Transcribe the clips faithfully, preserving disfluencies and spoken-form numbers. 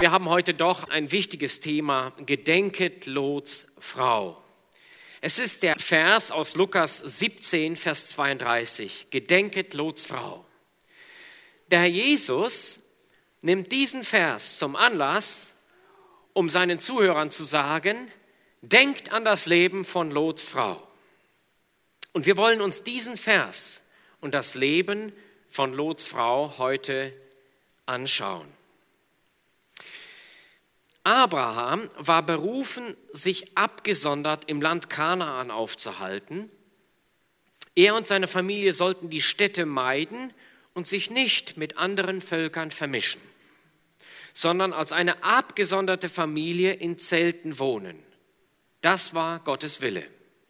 Wir haben heute doch ein wichtiges Thema, gedenket Lots Frau. Es ist der Vers aus Lukas siebzehn, Vers zweiunddreißig, gedenket Lots Frau. Der Herr Jesus nimmt diesen Vers zum Anlass, um seinen Zuhörern zu sagen, denkt an das Leben von Lots Frau. Und wir wollen uns diesen Vers und das Leben von Lots Frau heute anschauen. Abraham war berufen, sich abgesondert im Land Kanaan aufzuhalten. Er und seine Familie sollten die Städte meiden und sich nicht mit anderen Völkern vermischen, sondern als eine abgesonderte Familie in Zelten wohnen. Das war Gottes Wille.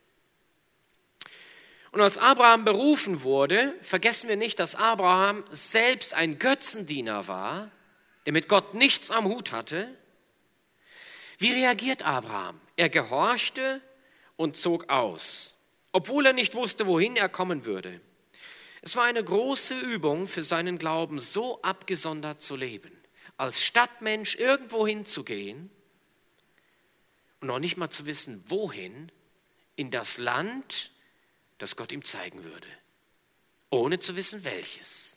Und als Abraham berufen wurde, vergessen wir nicht, dass Abraham selbst ein Götzendiener war, der mit Gott nichts am Hut hatte. Wie reagiert Abraham? Er gehorchte und zog aus, obwohl er nicht wusste, wohin er kommen würde. Es war eine große Übung für seinen Glauben, so abgesondert zu leben, als Stadtmensch irgendwo hinzugehen und noch nicht mal zu wissen, wohin, in das Land, das Gott ihm zeigen würde, ohne zu wissen, welches.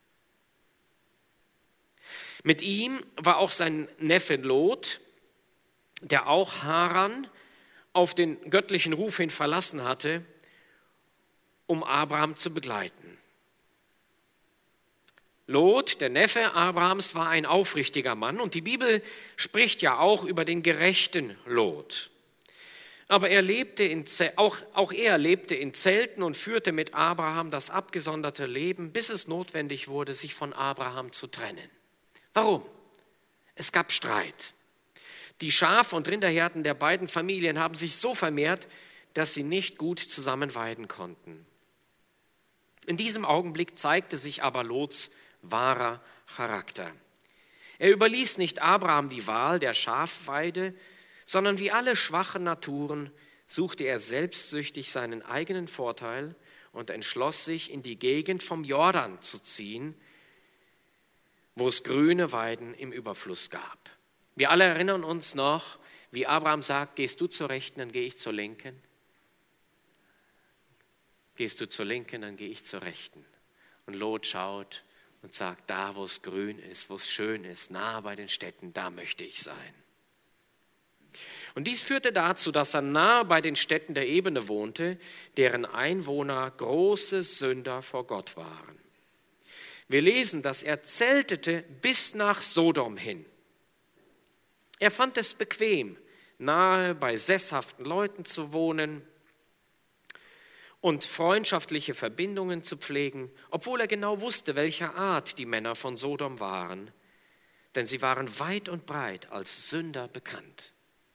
Mit ihm war auch sein Neffe Lot, der auch Haran auf den göttlichen Ruf hin verlassen hatte, um Abraham zu begleiten. Lot, der Neffe Abrahams, war ein aufrichtiger Mann und die Bibel spricht ja auch über den gerechten Lot. Aber er lebte in, auch, auch er lebte in Zelten und führte mit Abraham das abgesonderte Leben, bis es notwendig wurde, sich von Abraham zu trennen. Warum? Es gab Streit. Die Schaf- und Rinderherden der beiden Familien haben sich so vermehrt, dass sie nicht gut zusammen weiden konnten. In diesem Augenblick zeigte sich aber Lots wahrer Charakter. Er überließ nicht Abraham die Wahl der Schafweide, sondern wie alle schwachen Naturen suchte er selbstsüchtig seinen eigenen Vorteil und entschloss sich, in die Gegend vom Jordan zu ziehen, wo es grüne Weiden im Überfluss gab. Wir alle erinnern uns noch, wie Abraham sagt, gehst du zur Rechten, dann gehe ich zur Linken. Gehst du zur Linken, dann gehe ich zur Rechten. Und Lot schaut und sagt, da wo es grün ist, wo es schön ist, nahe bei den Städten, da möchte ich sein. Und dies führte dazu, dass er nahe bei den Städten der Ebene wohnte, deren Einwohner große Sünder vor Gott waren. Wir lesen, dass er zeltete bis nach Sodom hin. Er fand es bequem, nahe bei sesshaften Leuten zu wohnen und freundschaftliche Verbindungen zu pflegen, obwohl er genau wusste, welcher Art die Männer von Sodom waren, denn sie waren weit und breit als Sünder bekannt.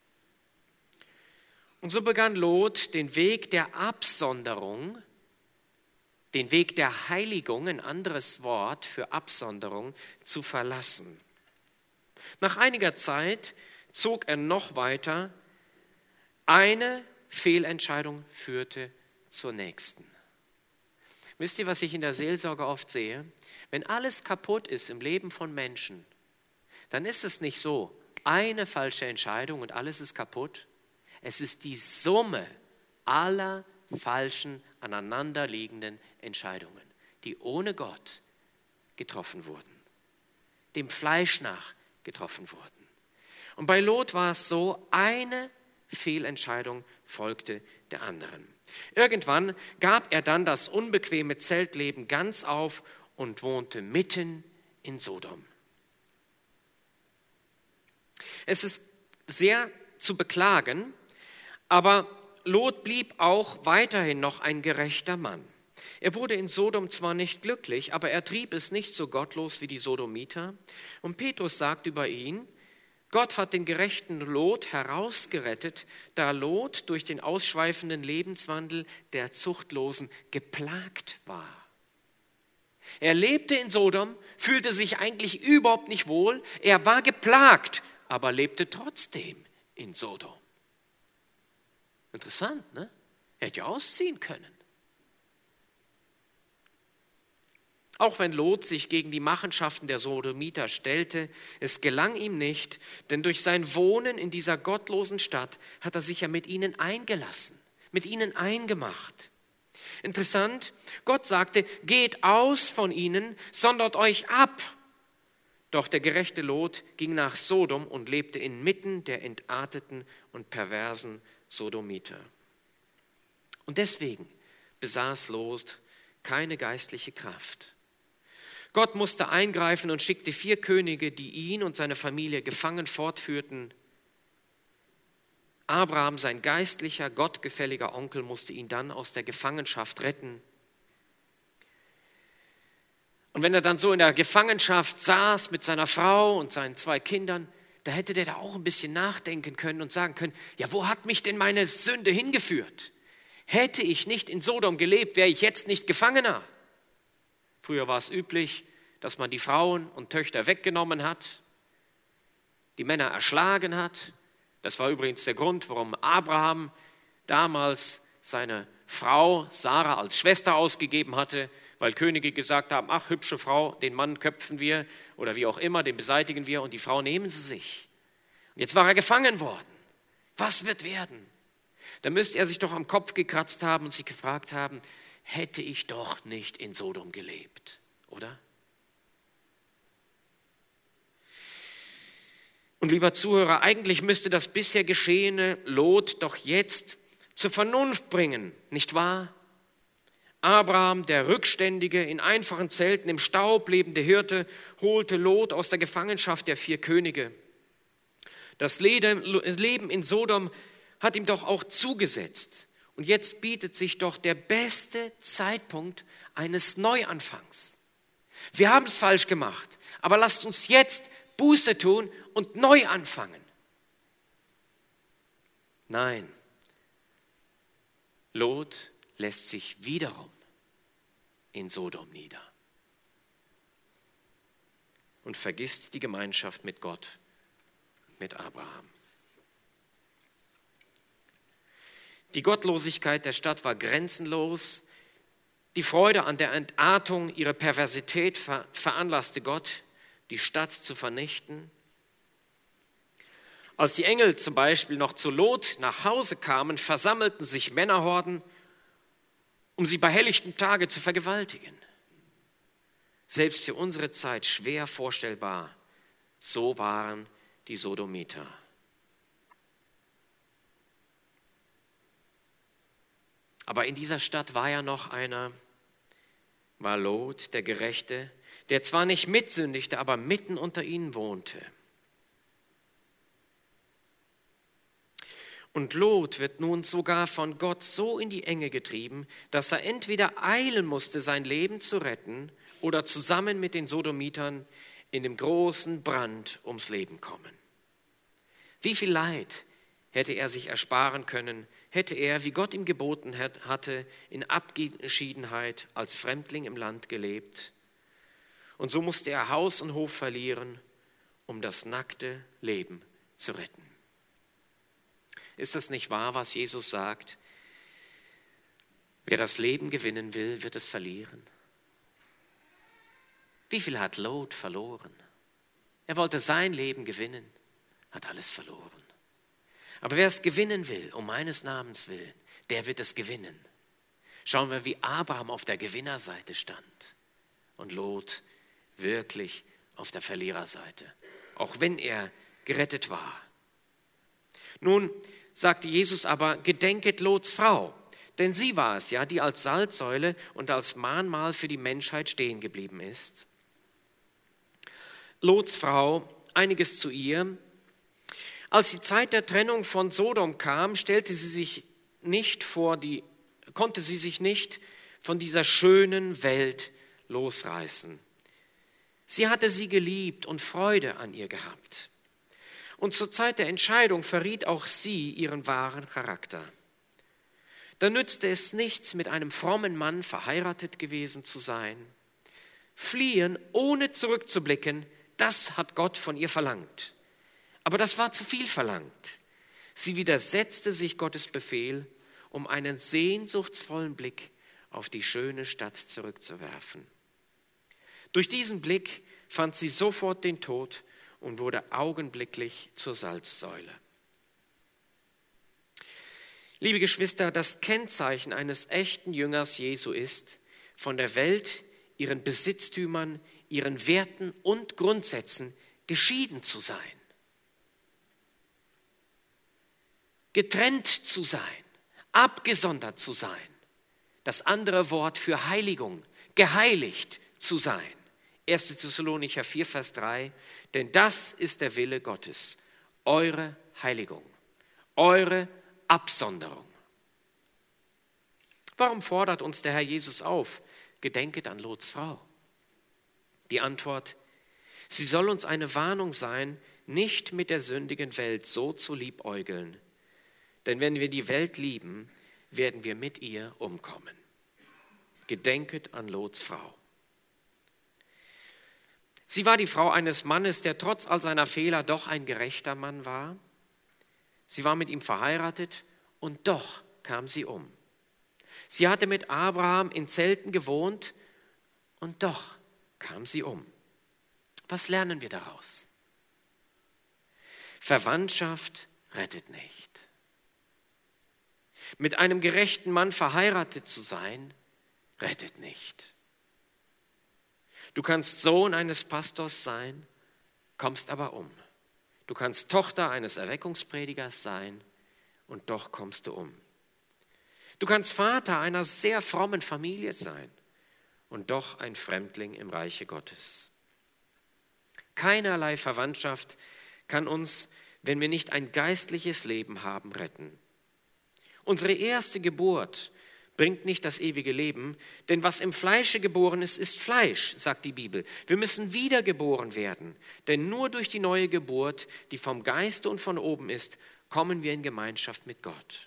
Und so begann Lot den Weg der Absonderung, den Weg der Heiligung, ein anderes Wort für Absonderung, zu verlassen. Nach einiger Zeit zog er noch weiter. Eine Fehlentscheidung führte zur nächsten. Wisst ihr, was ich in der Seelsorge oft sehe? Wenn alles kaputt ist im Leben von Menschen, dann ist es nicht so, eine falsche Entscheidung und alles ist kaputt. Es ist die Summe aller falschen, aneinanderliegenden Entscheidungen, die ohne Gott getroffen wurden, dem Fleisch nach getroffen wurden. Und bei Lot war es so, eine Fehlentscheidung folgte der anderen. Irgendwann gab er dann das unbequeme Zeltleben ganz auf und wohnte mitten in Sodom. Es ist sehr zu beklagen, aber Lot blieb auch weiterhin noch ein gerechter Mann. Er wurde in Sodom zwar nicht glücklich, aber er trieb es nicht so gottlos wie die Sodomiter. Und Petrus sagt über ihn, Gott hat den gerechten Lot herausgerettet, da Lot durch den ausschweifenden Lebenswandel der Zuchtlosen geplagt war. Er lebte in Sodom, fühlte sich eigentlich überhaupt nicht wohl, er war geplagt, aber lebte trotzdem in Sodom. Interessant, ne? Er hätte ja ausziehen können. Auch wenn Lot sich gegen die Machenschaften der Sodomiter stellte, es gelang ihm nicht, denn durch sein Wohnen in dieser gottlosen Stadt hat er sich ja mit ihnen eingelassen, mit ihnen eingemacht. Interessant, Gott sagte, geht aus von ihnen, sondert euch ab. Doch der gerechte Lot ging nach Sodom und lebte inmitten der entarteten und perversen Sodomiter. Und deswegen besaß Lot keine geistliche Kraft. Gott musste eingreifen und schickte vier Könige, die ihn und seine Familie gefangen fortführten. Abraham, sein geistlicher, gottgefälliger Onkel, musste ihn dann aus der Gefangenschaft retten. Und wenn er dann so in der Gefangenschaft saß mit seiner Frau und seinen zwei Kindern, da hätte der da auch ein bisschen nachdenken können und sagen können, ja, wo hat mich denn meine Sünde hingeführt? Hätte ich nicht in Sodom gelebt, wäre ich jetzt nicht Gefangener. Früher war es üblich, dass man die Frauen und Töchter weggenommen hat, die Männer erschlagen hat. Das war übrigens der Grund, warum Abraham damals seine Frau Sarah als Schwester ausgegeben hatte, weil Könige gesagt haben, ach, hübsche Frau, den Mann köpfen wir oder wie auch immer, den beseitigen wir und die Frau nehmen sie sich. Und jetzt war er gefangen worden. Was wird werden? Da müsste er sich doch am Kopf gekratzt haben und sich gefragt haben, hätte ich doch nicht in Sodom gelebt, oder? Und lieber Zuhörer, eigentlich müsste das bisher Geschehene Lot doch jetzt zur Vernunft bringen, nicht wahr? Abraham, der rückständige, in einfachen Zelten im Staub lebende Hirte, holte Lot aus der Gefangenschaft der vier Könige. Das Leben in Sodom hat ihm doch auch zugesetzt. Und jetzt bietet sich doch der beste Zeitpunkt eines Neuanfangs. Wir haben es falsch gemacht, aber lasst uns jetzt Buße tun und neu anfangen. Nein, Lot lässt sich wiederum in Sodom nieder und vergisst die Gemeinschaft mit Gott, mit Abraham. Die Gottlosigkeit der Stadt war grenzenlos. Die Freude an der Entartung ihrer Perversität ver- veranlasste Gott, die Stadt zu vernichten. Als die Engel zum Beispiel noch zu Lot nach Hause kamen, versammelten sich Männerhorden, um sie bei helllichtem Tage zu vergewaltigen. Selbst für unsere Zeit schwer vorstellbar, so waren die Sodomiter. Aber in dieser Stadt war ja noch einer, war Lot, der Gerechte, der zwar nicht mitsündigte, aber mitten unter ihnen wohnte. Und Lot wird nun sogar von Gott so in die Enge getrieben, dass er entweder eilen musste, sein Leben zu retten, oder zusammen mit den Sodomitern in dem großen Brand ums Leben kommen. Wie viel Leid hätte er sich ersparen können, hätte er, wie Gott ihm geboten hatte, in Abgeschiedenheit als Fremdling im Land gelebt. Und so musste er Haus und Hof verlieren, um das nackte Leben zu retten. Ist das nicht wahr, was Jesus sagt? Wer das Leben gewinnen will, wird es verlieren. Wie viel hat Lot verloren? Er wollte sein Leben gewinnen, hat alles verloren. Aber wer es gewinnen will, um meines Namens willen, der wird es gewinnen. Schauen wir, wie Abraham auf der Gewinnerseite stand und Lot wirklich auf der Verliererseite, auch wenn er gerettet war. Nun sagte Jesus aber, gedenket Lots Frau, denn sie war es ja, die als Salzsäule und als Mahnmal für die Menschheit stehen geblieben ist. Lots Frau, einiges zu ihr. Als die Zeit der Trennung von Sodom kam, stellte sie sich nicht vor die, konnte sie sich nicht von dieser schönen Welt losreißen. Sie hatte sie geliebt und Freude an ihr gehabt. Und zur Zeit der Entscheidung verriet auch sie ihren wahren Charakter. Da nützte es nichts, mit einem frommen Mann verheiratet gewesen zu sein. Fliehen, ohne zurückzublicken, das hat Gott von ihr verlangt. Aber das war zu viel verlangt. Sie widersetzte sich Gottes Befehl, um einen sehnsuchtsvollen Blick auf die schöne Stadt zurückzuwerfen. Durch diesen Blick fand sie sofort den Tod und wurde augenblicklich zur Salzsäule. Liebe Geschwister, das Kennzeichen eines echten Jüngers Jesu ist, von der Welt, ihren Besitztümern, ihren Werten und Grundsätzen geschieden zu sein. Getrennt zu sein, abgesondert zu sein. Das andere Wort für Heiligung, geheiligt zu sein. erster Thessalonicher vier, Vers drei, denn das ist der Wille Gottes, eure Heiligung, eure Absonderung. Warum fordert uns der Herr Jesus auf? Gedenket an Lots Frau. Die Antwort, sie soll uns eine Warnung sein, nicht mit der sündigen Welt so zu liebäugeln. Denn wenn wir die Welt lieben, werden wir mit ihr umkommen. Gedenket an Lots Frau. Sie war die Frau eines Mannes, der trotz all seiner Fehler doch ein gerechter Mann war. Sie war mit ihm verheiratet und doch kam sie um. Sie hatte mit Abraham in Zelten gewohnt und doch kam sie um. Was lernen wir daraus? Verwandtschaft rettet nicht. Mit einem gerechten Mann verheiratet zu sein, rettet nicht. Du kannst Sohn eines Pastors sein, kommst aber um. Du kannst Tochter eines Erweckungspredigers sein und doch kommst du um. Du kannst Vater einer sehr frommen Familie sein und doch ein Fremdling im Reiche Gottes. Keinerlei Verwandtschaft kann uns, wenn wir nicht ein geistliches Leben haben, retten. Unsere erste Geburt bringt nicht das ewige Leben, denn was im Fleische geboren ist, ist Fleisch, sagt die Bibel. Wir müssen wiedergeboren werden, denn nur durch die neue Geburt, die vom Geiste und von oben ist, kommen wir in Gemeinschaft mit Gott.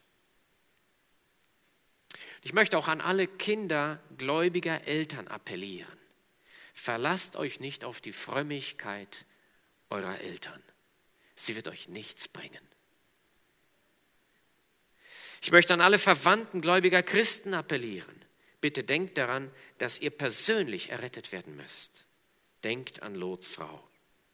Ich möchte auch an alle Kinder gläubiger Eltern appellieren. Verlasst euch nicht auf die Frömmigkeit eurer Eltern. Sie wird euch nichts bringen. Ich möchte an alle Verwandten gläubiger Christen appellieren. Bitte denkt daran, dass ihr persönlich errettet werden müsst. Denkt an Lots Frau.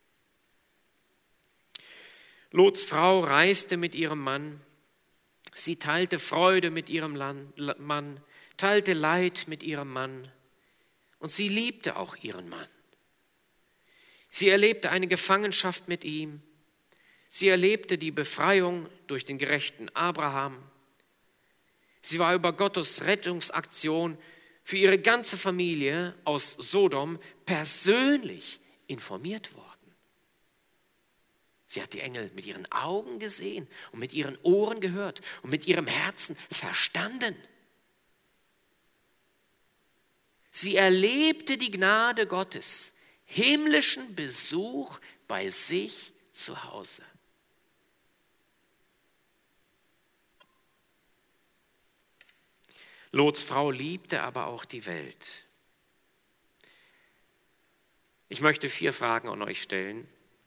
Lots Frau reiste mit ihrem Mann. Sie teilte Freude mit ihrem Mann, teilte Leid mit ihrem Mann. Und sie liebte auch ihren Mann. Sie erlebte eine Gefangenschaft mit ihm. Sie erlebte die Befreiung durch den gerechten Abraham. Sie war über Gottes Rettungsaktion für ihre ganze Familie aus Sodom persönlich informiert worden. Sie hat die Engel mit ihren Augen gesehen und mit ihren Ohren gehört und mit ihrem Herzen verstanden. Sie erlebte die Gnade Gottes, himmlischen Besuch bei sich zu Hause. Lots Frau liebte aber auch die Welt. Ich möchte vier Fragen an euch stellen.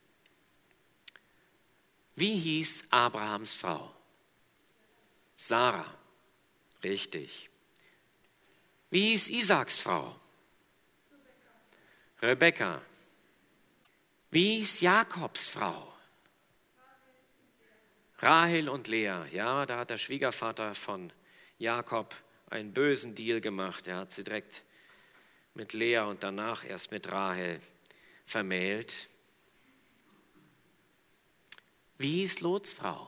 Wie hieß Abrahams Frau? Sarah. Richtig. Wie hieß Isaaks Frau? Rebekka. Wie hieß Jakobs Frau? Rahel und Lea. Ja, da hat der Schwiegervater von Jakob einen bösen Deal gemacht. Er hat sie direkt mit Lea und danach erst mit Rahel vermählt. Wie hieß Lots Frau?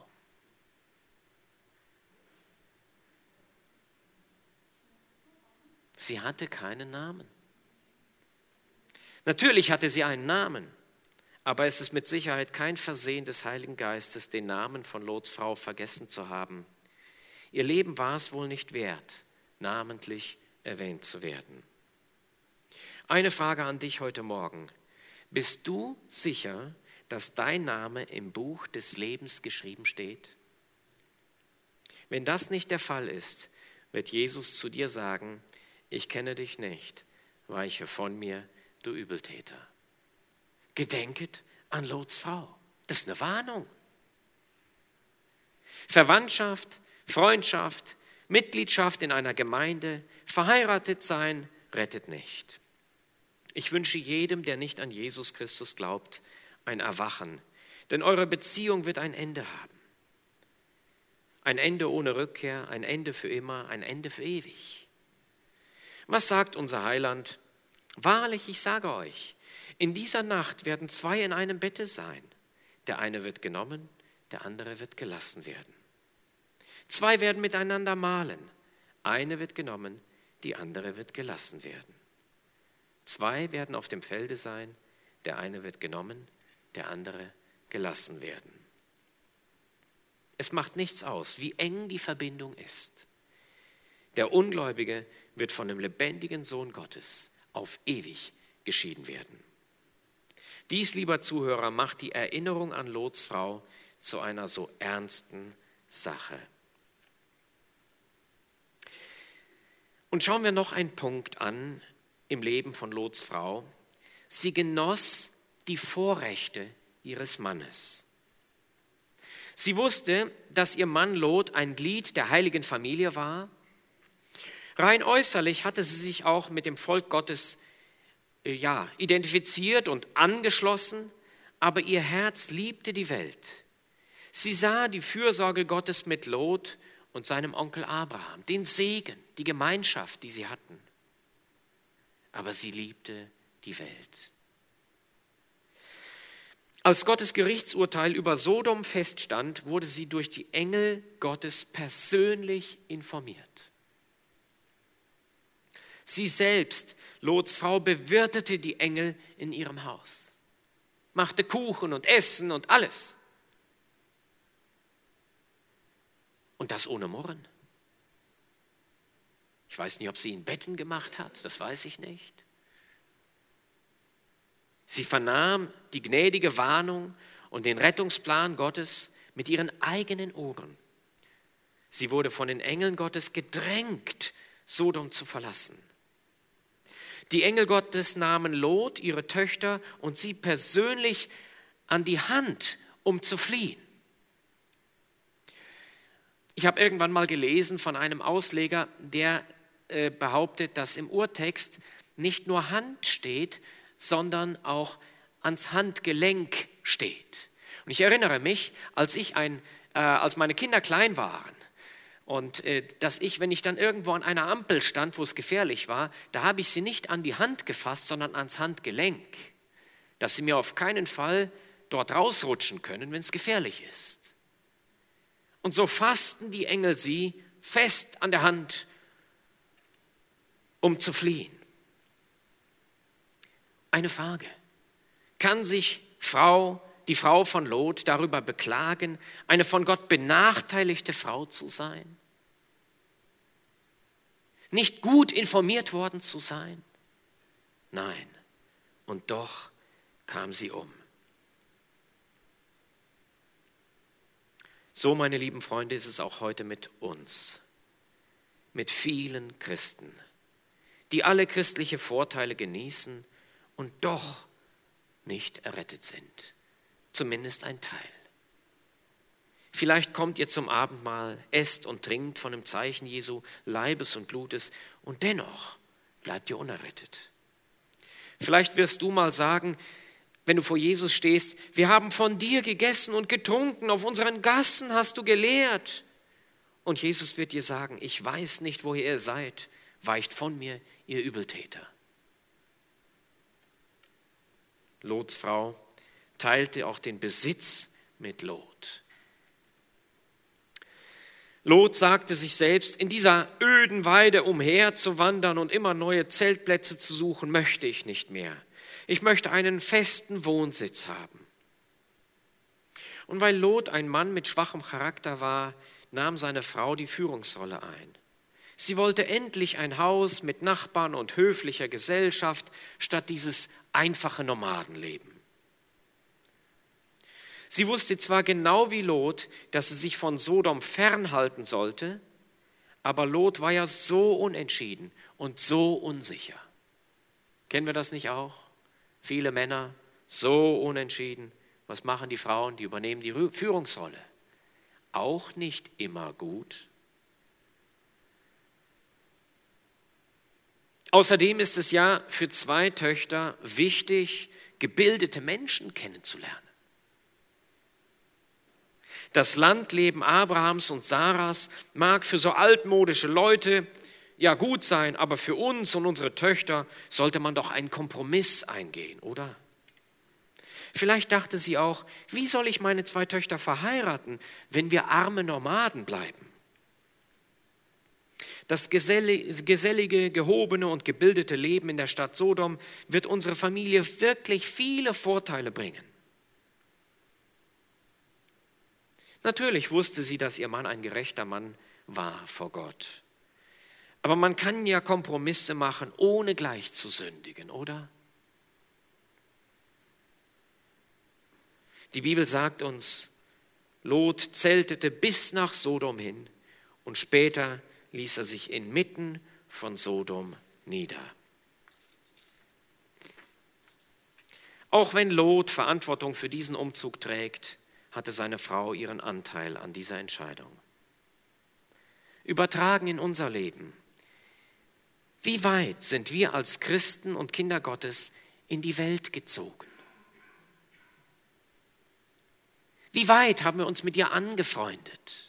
Sie hatte keinen Namen. Natürlich hatte sie einen Namen, aber es ist mit Sicherheit kein Versehen des Heiligen Geistes, den Namen von Lots Frau vergessen zu haben. Ihr Leben war es wohl nicht wert, namentlich erwähnt zu werden. Eine Frage an dich heute Morgen. Bist du sicher, dass dein Name im Buch des Lebens geschrieben steht? Wenn das nicht der Fall ist, wird Jesus zu dir sagen, ich kenne dich nicht, weiche von mir, du Übeltäter. Gedenket an Lots Frau. Das ist eine Warnung. Verwandtschaft, Freundschaft, Mitgliedschaft in einer Gemeinde, verheiratet sein, rettet nicht. Ich wünsche jedem, der nicht an Jesus Christus glaubt, ein Erwachen, denn eure Beziehung wird ein Ende haben. Ein Ende ohne Rückkehr, ein Ende für immer, ein Ende für ewig. Was sagt unser Heiland? Wahrlich, ich sage euch, in dieser Nacht werden zwei in einem Bette sein. Der eine wird genommen, der andere wird gelassen werden. Zwei werden miteinander mahlen. Eine wird genommen, die andere wird gelassen werden. Zwei werden auf dem Felde sein. Der eine wird genommen, der andere gelassen werden. Es macht nichts aus, wie eng die Verbindung ist. Der Ungläubige wird von dem lebendigen Sohn Gottes auf ewig geschieden werden. Dies, lieber Zuhörer, macht die Erinnerung an Lots Frau zu einer so ernsten Sache. Und schauen wir noch einen Punkt an im Leben von Lots Frau. Sie genoss die Vorrechte ihres Mannes. Sie wusste, dass ihr Mann Lot ein Glied der heiligen Familie war. Rein äußerlich hatte sie sich auch mit dem Volk Gottes äh, ja, identifiziert und angeschlossen, aber ihr Herz liebte die Welt. Sie sah die Fürsorge Gottes mit Lot und seinem Onkel Abraham, den Segen, die Gemeinschaft, die sie hatten. Aber sie liebte die Welt. Als Gottes Gerichtsurteil über Sodom feststand, wurde sie durch die Engel Gottes persönlich informiert. Sie selbst, Lots Frau, bewirtete die Engel in ihrem Haus, machte Kuchen und Essen und alles. Und das ohne Murren. Ich weiß nicht, ob sie in Betten gemacht hat, das weiß ich nicht. Sie vernahm die gnädige Warnung und den Rettungsplan Gottes mit ihren eigenen Ohren. Sie wurde von den Engeln Gottes gedrängt, Sodom zu verlassen. Die Engel Gottes nahmen Lot, ihre Töchter und sie persönlich an die Hand, um zu fliehen. Ich habe irgendwann mal gelesen von einem Ausleger, der äh, behauptet, dass im Urtext nicht nur Hand steht, sondern auch ans Handgelenk steht. Und ich erinnere mich, als ich ein, äh, als meine Kinder klein waren und äh, dass ich, wenn ich dann irgendwo an einer Ampel stand, wo es gefährlich war, da habe ich sie nicht an die Hand gefasst, sondern ans Handgelenk, dass sie mir auf keinen Fall dort rausrutschen können, wenn es gefährlich ist. Und so fassten die Engel sie fest an der Hand, um zu fliehen. Eine Frage: Kann sich Frau, die Frau von Lot darüber beklagen, eine von Gott benachteiligte Frau zu sein? Nicht gut informiert worden zu sein? Nein, und doch kam sie um. So, meine lieben Freunde, ist es auch heute mit uns, mit vielen Christen, die alle christliche Vorteile genießen und doch nicht errettet sind. Zumindest ein Teil. Vielleicht kommt ihr zum Abendmahl, esst und trinkt von dem Zeichen Jesu Leibes und Blutes und dennoch bleibt ihr unerrettet. Vielleicht wirst du mal sagen, wenn du vor Jesus stehst: Wir haben von dir gegessen und getrunken, auf unseren Gassen hast du gelehrt. Und Jesus wird dir sagen: Ich weiß nicht, woher ihr seid, weicht von mir, ihr Übeltäter. Lots Frau teilte auch den Besitz mit Lot. Lot sagte sich selbst: In dieser öden Weide umherzuwandern und immer neue Zeltplätze zu suchen, möchte ich nicht mehr. Ich möchte einen festen Wohnsitz haben. Und weil Lot ein Mann mit schwachem Charakter war, nahm seine Frau die Führungsrolle ein. Sie wollte endlich ein Haus mit Nachbarn und höflicher Gesellschaft statt dieses einfache Nomadenleben. Sie wusste zwar genau wie Lot, dass sie sich von Sodom fernhalten sollte, aber Lot war ja so unentschieden und so unsicher. Kennen wir das nicht auch? Viele Männer, so unentschieden. Was machen die Frauen? Die übernehmen die Führungsrolle. Auch nicht immer gut. Außerdem ist es ja für zwei Töchter wichtig, gebildete Menschen kennenzulernen. Das Landleben Abrahams und Saras mag für so altmodische Leute ja gut sein, aber für uns und unsere Töchter sollte man doch einen Kompromiss eingehen, oder? Vielleicht dachte sie auch, wie soll ich meine zwei Töchter verheiraten, wenn wir arme Nomaden bleiben? Das gesellige, gehobene und gebildete Leben in der Stadt Sodom wird unsere Familie wirklich viele Vorteile bringen. Natürlich wusste sie, dass ihr Mann ein gerechter Mann war vor Gott. Aber man kann ja Kompromisse machen, ohne gleich zu sündigen, oder? Die Bibel sagt uns, Lot zeltete bis nach Sodom hin und später ließ er sich inmitten von Sodom nieder. Auch wenn Lot Verantwortung für diesen Umzug trägt, hatte seine Frau ihren Anteil an dieser Entscheidung. Übertragen in unser Leben. Wie weit sind wir als Christen und Kinder Gottes in die Welt gezogen? Wie weit haben wir uns mit ihr angefreundet?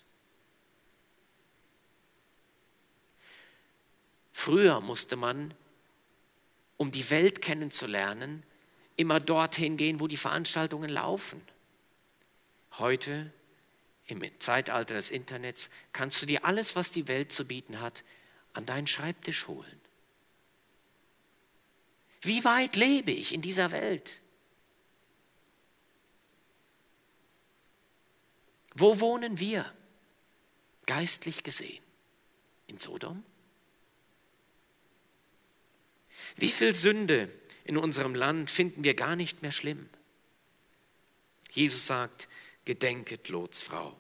Früher musste man, um die Welt kennenzulernen, immer dorthin gehen, wo die Veranstaltungen laufen. Heute, im Zeitalter des Internets, kannst du dir alles, was die Welt zu bieten hat, an deinen Schreibtisch holen. Wie weit lebe ich in dieser Welt? Wo wohnen wir, geistlich gesehen? In Sodom? Wie viel Sünde in unserem Land finden wir gar nicht mehr schlimm? Jesus sagt, gedenket Lots Frau.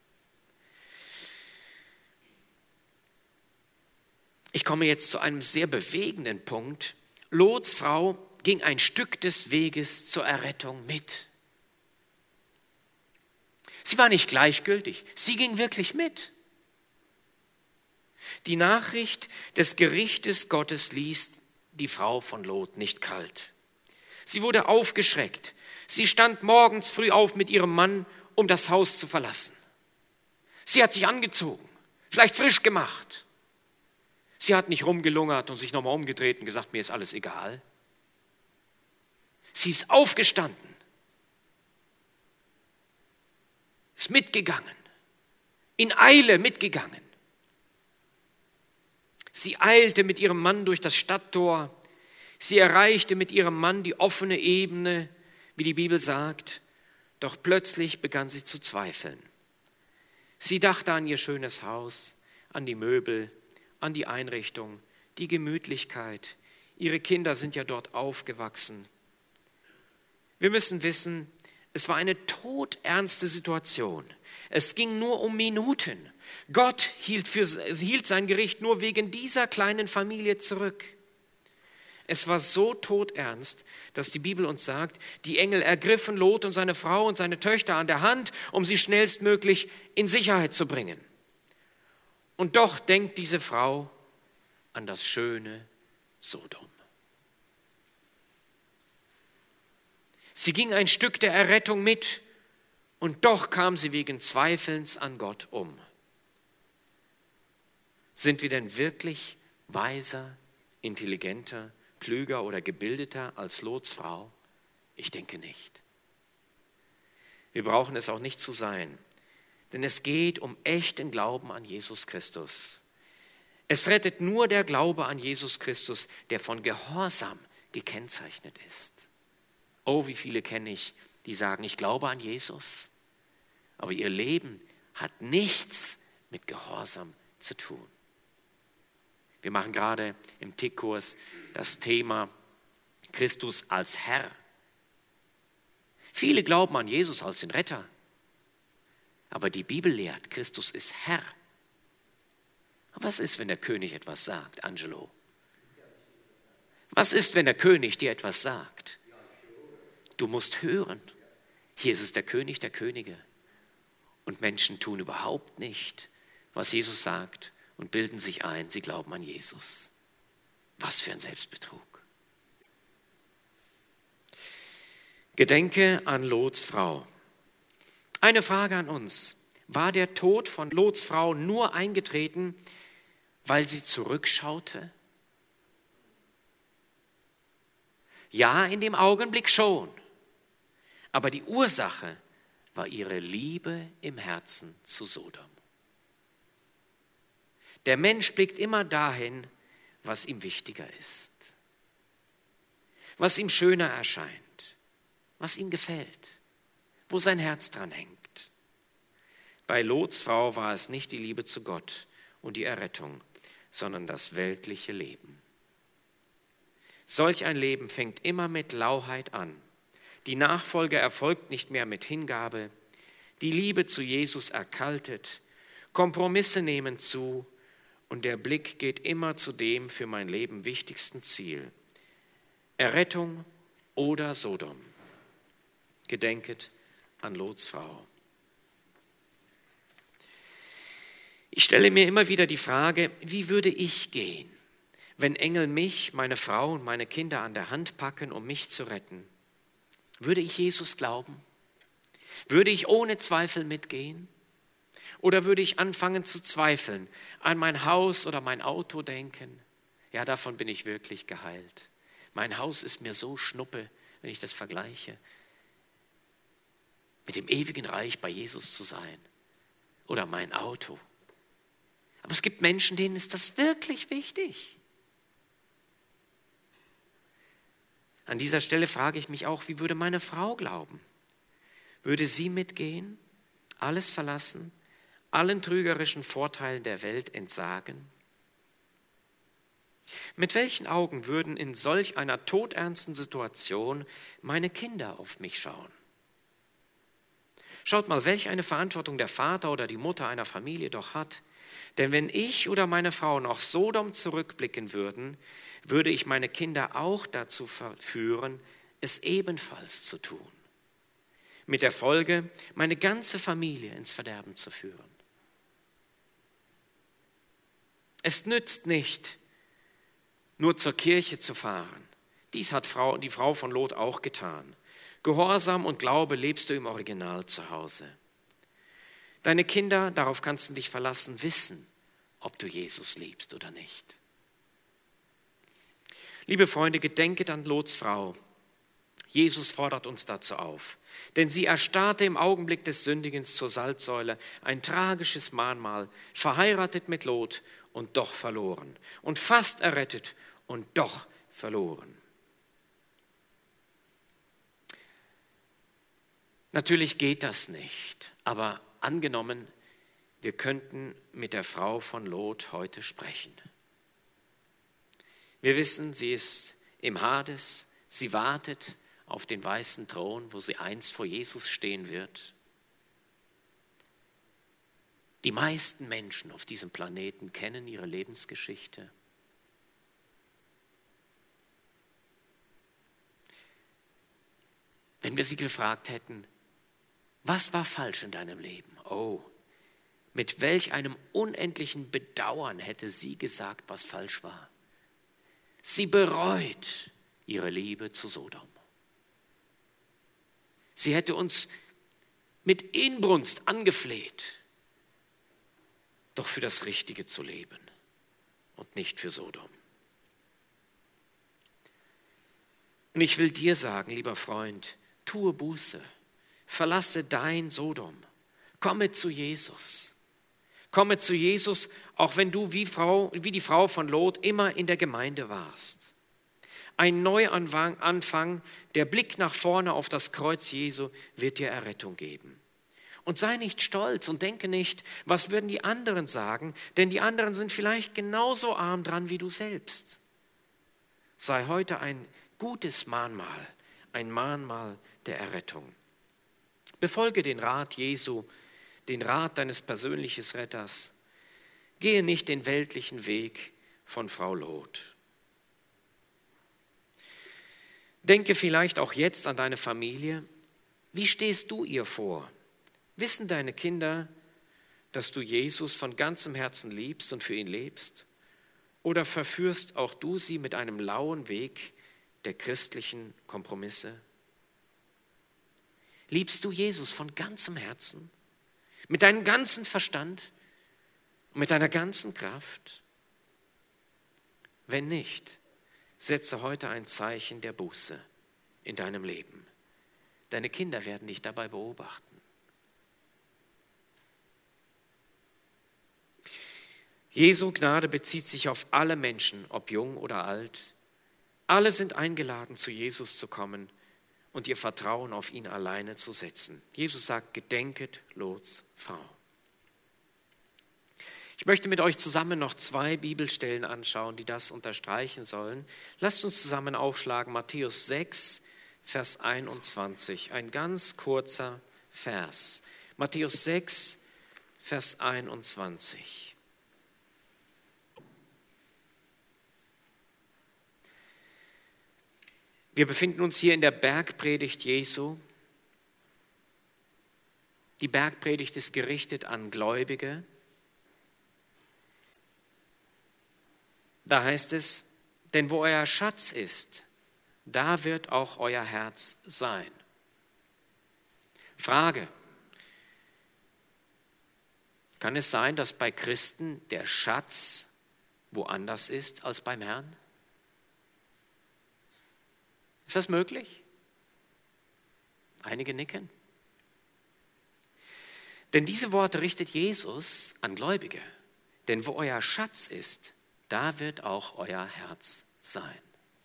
Ich komme jetzt zu einem sehr bewegenden Punkt. Lots Frau ging ein Stück des Weges zur Errettung mit. Sie war nicht gleichgültig, sie ging wirklich mit. Die Nachricht des Gerichtes Gottes ließ die Frau von Lot nicht kalt. Sie wurde aufgeschreckt. Sie stand morgens früh auf mit ihrem Mann, um das Haus zu verlassen. Sie hat sich angezogen, vielleicht frisch gemacht. Sie hat nicht rumgelungert und sich nochmal umgedreht und gesagt, mir ist alles egal. Sie ist aufgestanden, ist mitgegangen, in Eile mitgegangen. Sie eilte mit ihrem Mann durch das Stadttor. Sie erreichte mit ihrem Mann die offene Ebene, wie die Bibel sagt. Doch plötzlich begann sie zu zweifeln. Sie dachte an ihr schönes Haus, an die Möbel, an die Einrichtung, die Gemütlichkeit. Ihre Kinder sind ja dort aufgewachsen. Wir müssen wissen, es war eine todernste Situation. Es ging nur um Minuten. Gott hielt, für, hielt sein Gericht nur wegen dieser kleinen Familie zurück. Es war so todernst, dass die Bibel uns sagt, die Engel ergriffen Lot und seine Frau und seine Töchter an der Hand, um sie schnellstmöglich in Sicherheit zu bringen. Und doch denkt diese Frau an das schöne Sodom. Sie ging ein Stück der Errettung mit und doch kam sie wegen Zweifelns an Gott um. Sind wir denn wirklich weiser, intelligenter, klüger oder gebildeter als Lots Frau? Ich denke nicht. Wir brauchen es auch nicht zu sein, denn es geht um echten Glauben an Jesus Christus. Es rettet nur der Glaube an Jesus Christus, der von Gehorsam gekennzeichnet ist. Oh, wie viele kenne ich, die sagen, ich glaube an Jesus, aber ihr Leben hat nichts mit Gehorsam zu tun. Wir machen gerade im T I C-Kurs das Thema Christus als Herr. Viele glauben an Jesus als den Retter, aber die Bibel lehrt, Christus ist Herr. Was ist, wenn der König etwas sagt, Angelo? Was ist, wenn der König dir etwas sagt? Du musst hören. Hier ist es der König der Könige. Und Menschen tun überhaupt nicht, was Jesus sagt und bilden sich ein, sie glauben an Jesus. Was für ein Selbstbetrug. Gedenke an Lots Frau. Eine Frage an uns. War der Tod von Lots Frau nur eingetreten, weil sie zurückschaute? Ja, in dem Augenblick schon. Aber die Ursache war ihre Liebe im Herzen zu Sodom. Der Mensch blickt immer dahin, was ihm wichtiger ist, was ihm schöner erscheint, was ihm gefällt, wo sein Herz dran hängt. Bei Lots Frau war es nicht die Liebe zu Gott und die Errettung, sondern das weltliche Leben. Solch ein Leben fängt immer mit Lauheit an. Die Nachfolge erfolgt nicht mehr mit Hingabe. Die Liebe zu Jesus erkaltet. Kompromisse nehmen zu. Und der Blick geht immer zu dem für mein Leben wichtigsten Ziel. Errettung oder Sodom. Gedenket an Lots Frau. Ich stelle mir immer wieder die Frage, wie würde ich gehen, wenn Engel mich, meine Frau und meine Kinder an der Hand packen, um mich zu retten? Würde ich Jesus glauben? Würde ich ohne Zweifel mitgehen? Oder würde ich anfangen zu zweifeln, an mein Haus oder mein Auto denken? Ja, davon bin ich wirklich geheilt. Mein Haus ist mir so schnuppe, wenn ich das vergleiche, mit dem ewigen Reich bei Jesus zu sein. Oder mein Auto. Aber es gibt Menschen, denen ist das wirklich wichtig. An dieser Stelle frage ich mich auch, wie würde meine Frau glauben? Würde sie mitgehen, alles verlassen, allen trügerischen Vorteilen der Welt entsagen? Mit welchen Augen würden in solch einer todernsten Situation meine Kinder auf mich schauen? Schaut mal, welch eine Verantwortung der Vater oder die Mutter einer Familie doch hat. Denn wenn ich oder meine Frau nach Sodom zurückblicken würden, würde ich meine Kinder auch dazu verführen, es ebenfalls zu tun. Mit der Folge, meine ganze Familie ins Verderben zu führen. Es nützt nicht, nur zur Kirche zu fahren. Dies hat Frau, die Frau von Lot auch getan. Gehorsam und Glaube lebst du im Original zu Hause. Deine Kinder, darauf kannst du dich verlassen, wissen, ob du Jesus liebst oder nicht. Liebe Freunde, gedenket an Lots Frau. Jesus fordert uns dazu auf, denn sie erstarrte im Augenblick des Sündigens zur Salzsäule, ein tragisches Mahnmal, verheiratet mit Lot und doch verloren und fast errettet und doch verloren. Natürlich geht das nicht, aber angenommen, wir könnten mit der Frau von Lot heute sprechen. Wir wissen, sie ist im Hades, sie wartet auf den weißen Thron, wo sie einst vor Jesus stehen wird. Die meisten Menschen auf diesem Planeten kennen ihre Lebensgeschichte. Wenn wir sie gefragt hätten, was war falsch in deinem Leben? Oh, mit welch einem unendlichen Bedauern hätte sie gesagt, was falsch war. Sie bereut ihre Liebe zu Sodom. Sie hätte uns mit Inbrunst angefleht, doch für das Richtige zu leben und nicht für Sodom. Und ich will dir sagen, lieber Freund, tue Buße, verlasse dein Sodom, komme zu Jesus. Komme zu Jesus, auch wenn du wie, Frau, wie die Frau von Lot immer in der Gemeinde warst. Ein Neuanfang, der Blick nach vorne auf das Kreuz Jesu wird dir Errettung geben. Und sei nicht stolz und denke nicht, was würden die anderen sagen, denn die anderen sind vielleicht genauso arm dran wie du selbst. Sei heute ein gutes Mahnmal, ein Mahnmal der Errettung. Befolge den Rat Jesu, den Rat deines persönlichen Retters. Gehe nicht den weltlichen Weg von Frau Lot. Denke vielleicht auch jetzt an deine Familie. Wie stehst du ihr vor? Wissen deine Kinder, dass du Jesus von ganzem Herzen liebst und für ihn lebst? Oder verführst auch du sie mit einem lauen Weg der christlichen Kompromisse? Liebst du Jesus von ganzem Herzen, mit deinem ganzen Verstand und mit deiner ganzen Kraft? Wenn nicht, setze heute ein Zeichen der Buße in deinem Leben. Deine Kinder werden dich dabei beobachten. Jesu Gnade bezieht sich auf alle Menschen, ob jung oder alt. Alle sind eingeladen, zu Jesus zu kommen und ihr Vertrauen auf ihn alleine zu setzen. Jesus sagt, gedenket Lots Frau. Ich möchte mit euch zusammen noch zwei Bibelstellen anschauen, die das unterstreichen sollen. Lasst uns zusammen aufschlagen, Matthäus sechs, Vers einundzwanzig, ein ganz kurzer Vers. Matthäus sechs, Vers einundzwanzig. Wir befinden uns hier in der Bergpredigt Jesu. Die Bergpredigt ist gerichtet an Gläubige. Da heißt es, denn wo euer Schatz ist, da wird auch euer Herz sein. Frage: Kann es sein, dass bei Christen der Schatz woanders ist als beim Herrn? Ist das möglich? Einige nicken. Denn diese Worte richtet Jesus an Gläubige. Denn wo euer Schatz ist, da wird auch euer Herz sein.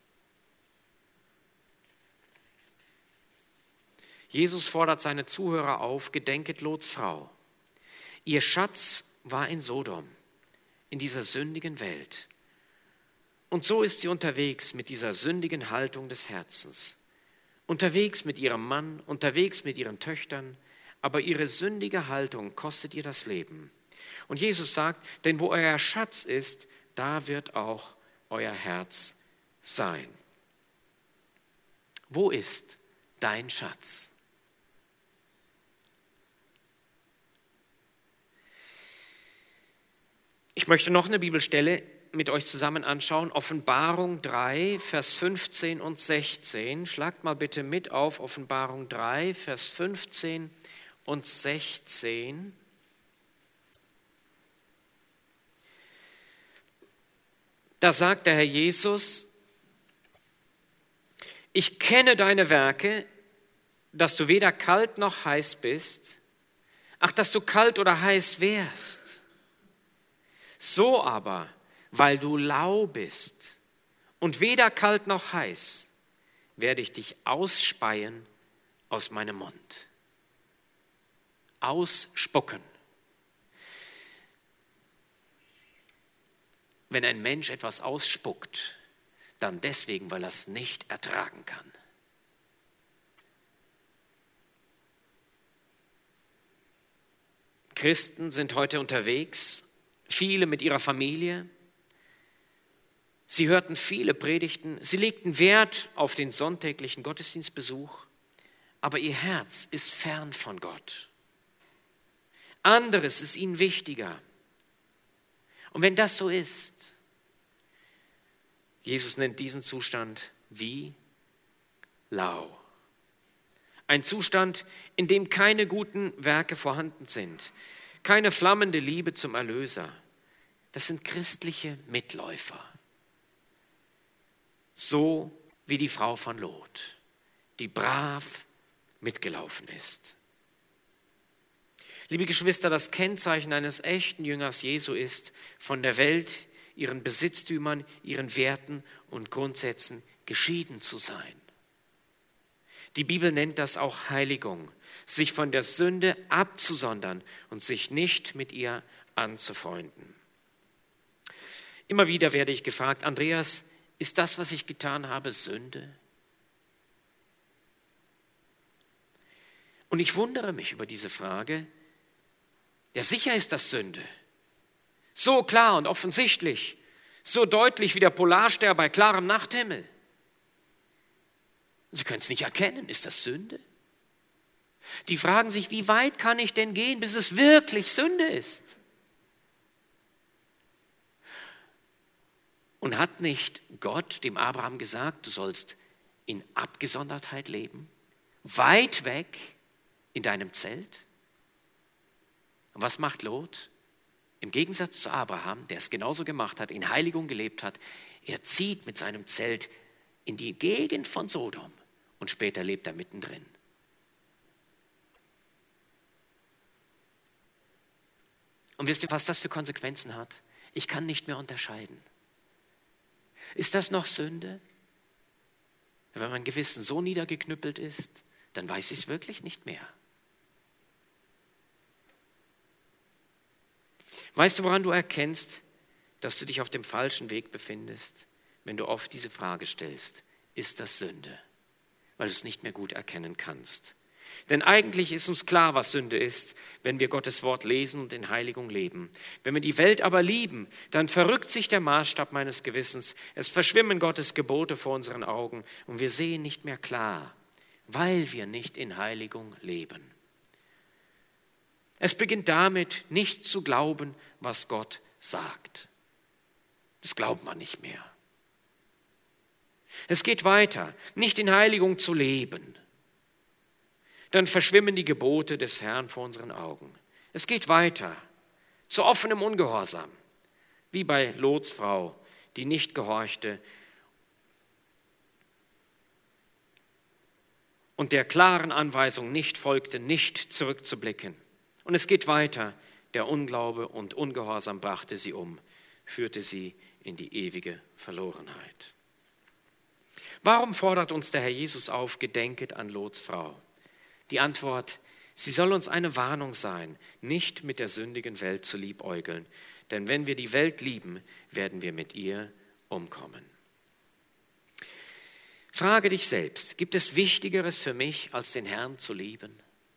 Jesus fordert seine Zuhörer auf, gedenket Lots Frau. Ihr Schatz war in Sodom, in dieser sündigen Welt. Und so ist sie unterwegs mit dieser sündigen Haltung des Herzens. Unterwegs mit ihrem Mann, unterwegs mit ihren Töchtern, aber ihre sündige Haltung kostet ihr das Leben. Und Jesus sagt, denn wo euer Schatz ist, da wird auch euer Herz sein. Wo ist dein Schatz? Ich möchte noch eine Bibelstelle mit euch zusammen anschauen. Offenbarung drei, Vers fünfzehn und sechzehn. Schlagt mal bitte mit auf Offenbarung drei, Vers fünfzehn und sechzehn. Da sagt der Herr Jesus, ich kenne deine Werke, dass du weder kalt noch heiß bist. Ach, dass du kalt oder heiß wärst. So aber, weil du lau bist und weder kalt noch heiß, werde ich dich ausspeien aus meinem Mund. Ausspucken. Wenn ein Mensch etwas ausspuckt, dann deswegen, weil er es nicht ertragen kann. Christen sind heute unterwegs, viele mit ihrer Familie. Sie hörten viele Predigten, sie legten Wert auf den sonntäglichen Gottesdienstbesuch, aber ihr Herz ist fern von Gott. Anderes ist ihnen wichtiger. Und wenn das so ist, Jesus nennt diesen Zustand wie lau. Ein Zustand, in dem keine guten Werke vorhanden sind, keine flammende Liebe zum Erlöser. Das sind christliche Mitläufer. So wie die Frau von Lot, die brav mitgelaufen ist. Liebe Geschwister, das Kennzeichen eines echten Jüngers Jesu ist, von der Welt, ihren Besitztümern, ihren Werten und Grundsätzen geschieden zu sein. Die Bibel nennt das auch Heiligung, sich von der Sünde abzusondern und sich nicht mit ihr anzufreunden. Immer wieder werde ich gefragt, Andreas, ist das, was ich getan habe, Sünde? Und ich wundere mich über diese Frage. Ja, sicher ist das Sünde. So klar und offensichtlich, so deutlich wie der Polarstern bei klarem Nachthimmel. Sie können es nicht erkennen, ist das Sünde? Die fragen sich, wie weit kann ich denn gehen, bis es wirklich Sünde ist? Und hat nicht Gott dem Abraham gesagt, du sollst in Abgesondertheit leben, weit weg in deinem Zelt? Und was macht Lot? Im Gegensatz zu Abraham, der es genauso gemacht hat, in Heiligung gelebt hat, er zieht mit seinem Zelt in die Gegend von Sodom und später lebt er mittendrin. Und wisst ihr, was das für Konsequenzen hat? Ich kann nicht mehr unterscheiden. Ist das noch Sünde? Wenn mein Gewissen so niedergeknüppelt ist, dann weiß ich es wirklich nicht mehr. Weißt du, woran du erkennst, dass du dich auf dem falschen Weg befindest, wenn du oft diese Frage stellst, ist das Sünde? Weil du es nicht mehr gut erkennen kannst. Denn eigentlich ist uns klar, was Sünde ist, wenn wir Gottes Wort lesen und in Heiligung leben. Wenn wir die Welt aber lieben, dann verrückt sich der Maßstab meines Gewissens. Es verschwimmen Gottes Gebote vor unseren Augen und wir sehen nicht mehr klar, weil wir nicht in Heiligung leben. Es beginnt damit, nicht zu glauben, was Gott sagt. Das glaubt man nicht mehr. Es geht weiter, nicht in Heiligung zu leben. Dann verschwimmen die Gebote des Herrn vor unseren Augen. Es geht weiter, zu offenem Ungehorsam, wie bei Lots Frau, die nicht gehorchte und der klaren Anweisung nicht folgte, nicht zurückzublicken. Und es geht weiter, der Unglaube und Ungehorsam brachte sie um, führte sie in die ewige Verlorenheit. Warum fordert uns der Herr Jesus auf, gedenket an Lots Frau? Die Antwort, sie soll uns eine Warnung sein, nicht mit der sündigen Welt zu liebäugeln. Denn wenn wir die Welt lieben, werden wir mit ihr umkommen. Frage dich selbst, gibt es Wichtigeres für mich, als den Herrn zu lieben?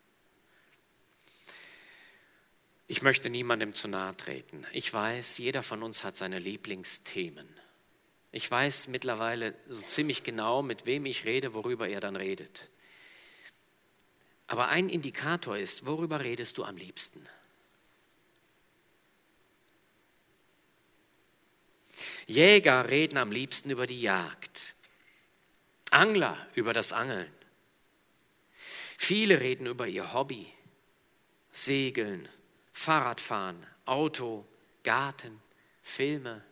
Ich möchte niemandem zu nahe treten. Ich weiß, jeder von uns hat seine Lieblingsthemen. Ich weiß mittlerweile so ziemlich genau, mit wem ich rede, worüber er dann redet. Aber ein Indikator ist, worüber redest du am liebsten? Jäger reden am liebsten über die Jagd, Angler über das Angeln. Viele reden über ihr Hobby, Segeln, Fahrradfahren, Auto, Garten, Filme.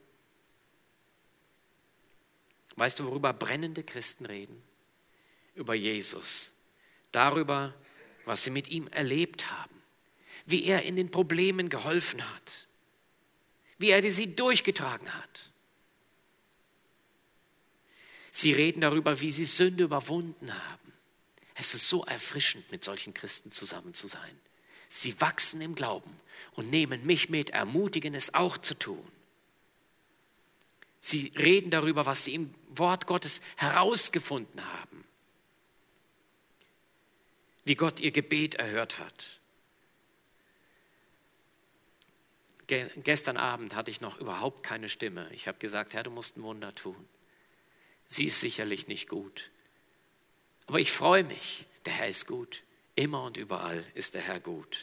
Weißt du, worüber brennende Christen reden? Über Jesus, darüber, was sie mit ihm erlebt haben, wie er in den Problemen geholfen hat, wie er sie durchgetragen hat. Sie reden darüber, wie sie Sünde überwunden haben. Es ist so erfrischend, mit solchen Christen zusammen zu sein. Sie wachsen im Glauben und nehmen mich mit, ermutigen es auch zu tun. Sie reden darüber, was sie im Wort Gottes herausgefunden haben. Wie Gott ihr Gebet erhört hat. Ge- gestern Abend hatte ich noch überhaupt keine Stimme. Ich habe gesagt, Herr, du musst ein Wunder tun. Sie ist sicherlich nicht gut. Aber ich freue mich, der Herr ist gut. Immer und überall ist der Herr gut.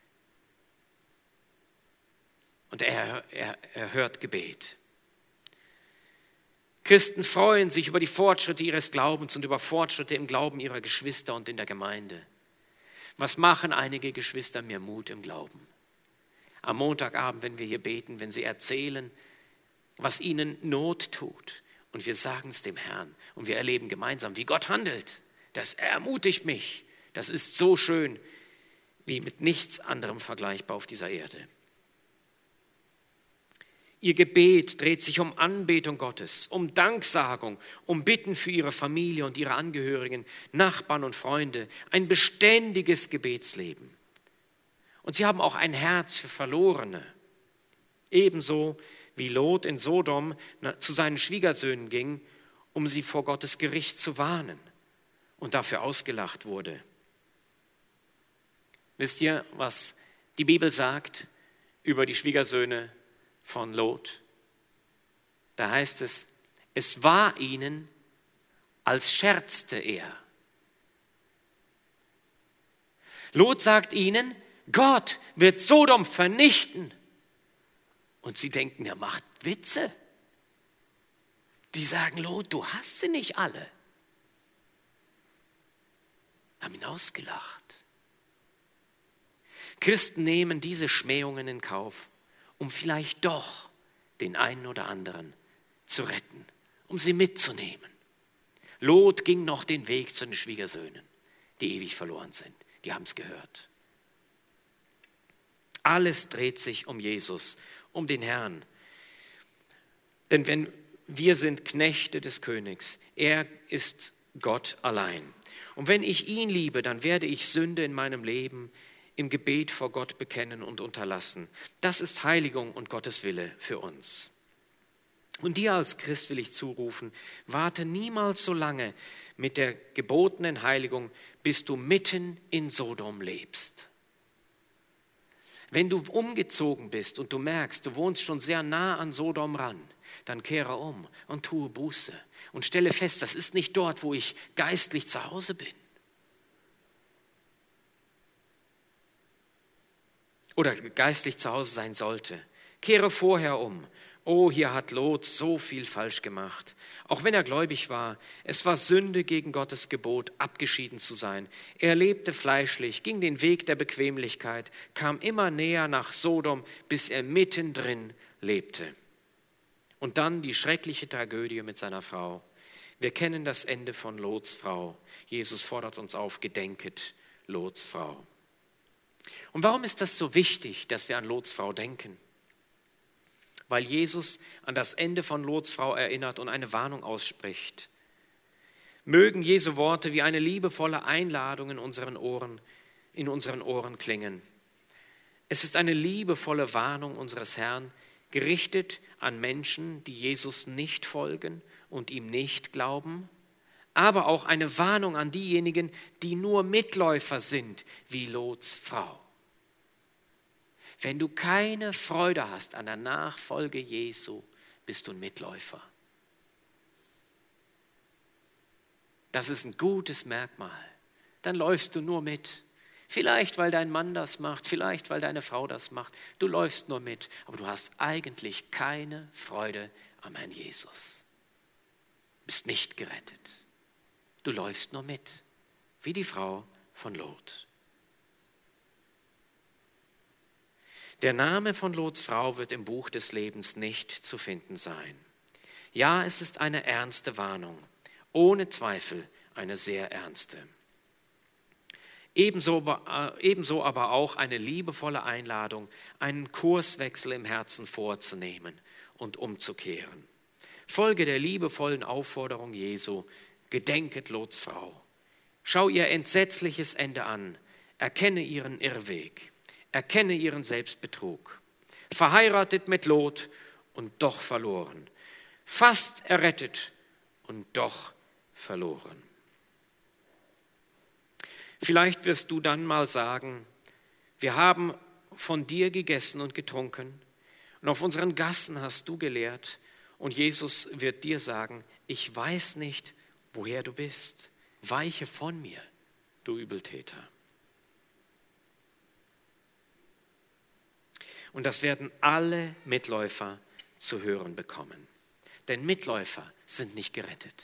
Und er, er, er hört Gebet. Christen freuen sich über die Fortschritte ihres Glaubens und über Fortschritte im Glauben ihrer Geschwister und in der Gemeinde. Was machen einige Geschwister mir Mut im Glauben? Am Montagabend, wenn wir hier beten, wenn sie erzählen, was ihnen Not tut. Und wir sagen es dem Herrn und wir erleben gemeinsam, wie Gott handelt. Das ermutigt mich. Das ist so schön, wie mit nichts anderem vergleichbar auf dieser Erde. Ihr Gebet dreht sich um Anbetung Gottes, um Danksagung, um Bitten für ihre Familie und ihre Angehörigen, Nachbarn und Freunde, ein beständiges Gebetsleben. Und sie haben auch ein Herz für Verlorene. Ebenso wie Lot in Sodom zu seinen Schwiegersöhnen ging, um sie vor Gottes Gericht zu warnen und dafür ausgelacht wurde. Wisst ihr, was die Bibel sagt über die Schwiegersöhne von Lot? Da heißt es, es war ihnen, als scherzte er. Lot sagt ihnen, Gott wird Sodom vernichten. Und sie denken, er macht Witze. Die sagen, Lot, du hast sie nicht alle. Haben ihn ausgelacht. Christen nehmen diese Schmähungen in Kauf, um vielleicht doch den einen oder anderen zu retten, um sie mitzunehmen. Lot ging noch den Weg zu den Schwiegersöhnen, die ewig verloren sind. Die haben es gehört. Alles dreht sich um Jesus, um den Herrn. Denn wenn wir sind Knechte des Königs, er ist Gott allein. Und wenn ich ihn liebe, dann werde ich Sünde in meinem Leben im Gebet vor Gott bekennen und unterlassen. Das ist Heiligung und Gottes Wille für uns. Und dir als Christ will ich zurufen, warte niemals so lange mit der gebotenen Heiligung, bis du mitten in Sodom lebst. Wenn du umgezogen bist und du merkst, du wohnst schon sehr nah an Sodom ran, dann kehre um und tue Buße und stelle fest, das ist nicht dort, wo ich geistlich zu Hause bin. Oder geistlich zu Hause sein sollte. Kehre vorher um. Oh, hier hat Lot so viel falsch gemacht. Auch wenn er gläubig war, es war Sünde gegen Gottes Gebot, abgeschieden zu sein. Er lebte fleischlich, ging den Weg der Bequemlichkeit, kam immer näher nach Sodom, bis er mittendrin lebte. Und dann die schreckliche Tragödie mit seiner Frau. Wir kennen das Ende von Lots Frau. Jesus fordert uns auf, gedenket Lots Frau. Und warum ist das so wichtig, dass wir an Lots Frau denken? Weil Jesus an das Ende von Lots Frau erinnert und eine Warnung ausspricht. Mögen Jesu Worte wie eine liebevolle Einladung in unseren Ohren, in unseren Ohren klingen. Es ist eine liebevolle Warnung unseres Herrn, gerichtet an Menschen, die Jesus nicht folgen und ihm nicht glauben, aber auch eine Warnung an diejenigen, die nur Mitläufer sind, wie Lots Frau. Wenn du keine Freude hast an der Nachfolge Jesu, bist du ein Mitläufer. Das ist ein gutes Merkmal. Dann läufst du nur mit. Vielleicht, weil dein Mann das macht, vielleicht, weil deine Frau das macht. Du läufst nur mit, aber du hast eigentlich keine Freude am Herrn Jesus. Du bist nicht gerettet. Du läufst nur mit, wie die Frau von Lot. Der Name von Lots Frau wird im Buch des Lebens nicht zu finden sein. Ja, es ist eine ernste Warnung, ohne Zweifel eine sehr ernste. Ebenso, ebenso aber auch eine liebevolle Einladung, einen Kurswechsel im Herzen vorzunehmen und umzukehren. Folge der liebevollen Aufforderung Jesu, gedenket Lots Frau. Schau ihr entsetzliches Ende an, erkenne ihren Irrweg. Erkenne ihren Selbstbetrug. Verheiratet mit Lot und doch verloren. Fast errettet und doch verloren. Vielleicht wirst du dann mal sagen, wir haben von dir gegessen und getrunken und auf unseren Gassen hast du gelehrt und Jesus wird dir sagen, ich weiß nicht, woher du bist. Weiche von mir, du Übeltäter. Und das werden alle Mitläufer zu hören bekommen. Denn Mitläufer sind nicht gerettet.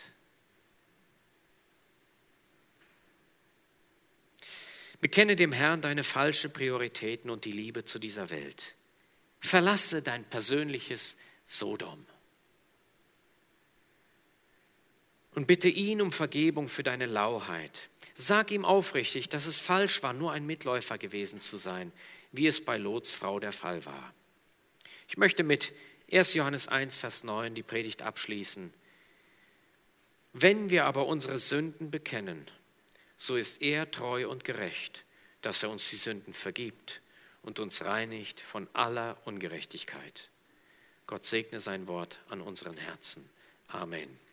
Bekenne dem Herrn deine falschen Prioritäten und die Liebe zu dieser Welt. Verlasse dein persönliches Sodom. Und bitte ihn um Vergebung für deine Lauheit. Sag ihm aufrichtig, dass es falsch war, nur ein Mitläufer gewesen zu sein, wie es bei Lots Frau der Fall war. Ich möchte mit erster Johannes eins, Vers neun die Predigt abschließen. Wenn wir aber unsere Sünden bekennen, so ist er treu und gerecht, dass er uns die Sünden vergibt und uns reinigt von aller Ungerechtigkeit. Gott segne sein Wort an unseren Herzen. Amen.